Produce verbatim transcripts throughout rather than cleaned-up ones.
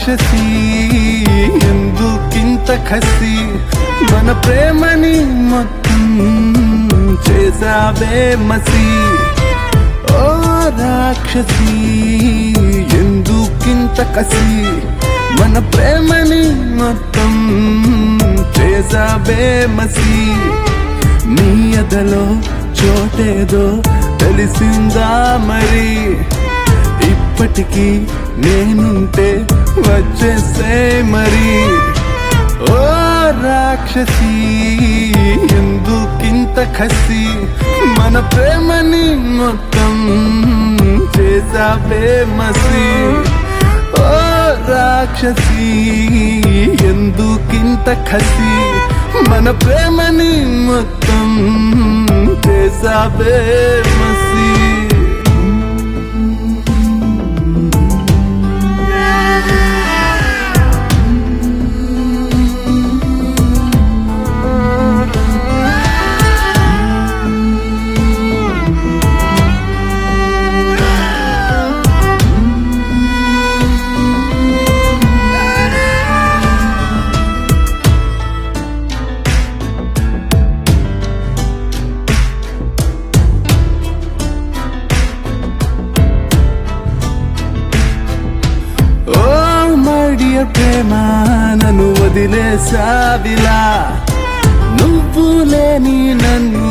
రాక్షసి ఎందుకింత కసి మన ప్రేమని మొత్తం చేసావే మసి ఓ రాక్షసి ఎందుకింత కసి మన ప్రేమని మొత్తం చేసావే మసి నీ ఎదలో చోటేదో తెలిసిందా మరి ఇప్పటికీ నేనుంటే వచ్చేసే మరి ఓ రాక్షసి ఎందుకింత కసి మన ప్రేమని మొత్తం చేసావే మసి ఓ రాక్షసి ఎందుకింత కసి మన ప్రేమని మొత్తం చేసావే మసి ప్రేమ నన్ను వదిలేసావిలా నువ్వు లేని నన్ను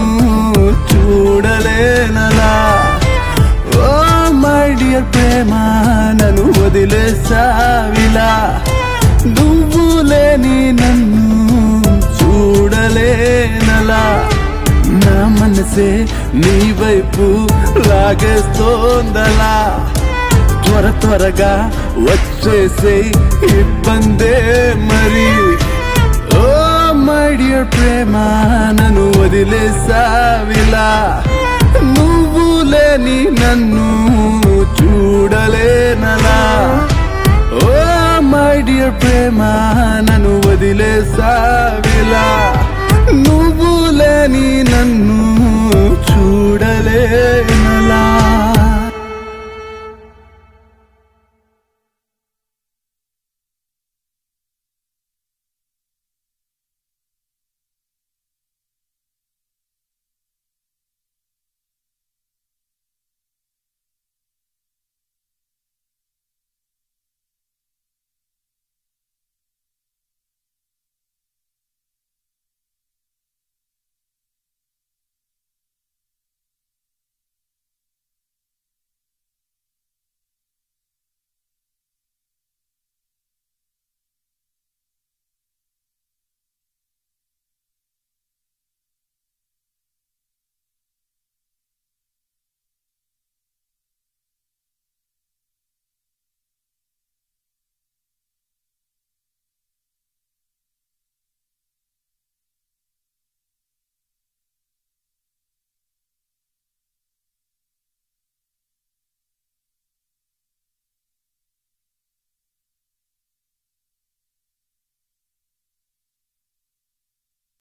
చూడలేనలా ఓ మై డియర్ ప్రేమ నన్ను వదిలేసావిలా నువ్వు లేని నన్ను చూడలేనలా నా మనసే నీ వైపు లాగేస్తోందలా త్వర త్వరగా వచ్చేసే ఇబ్బందే మరి ఓ మై డియర్ ప్రేమ నన్ను వదిలేసావిలా నువ్వు లేని నన్ను చూడలేనలా ఓ మై డియర్ ప్రేమ నన్ను వదిలేసావిలా నువ్వు లేని నన్ను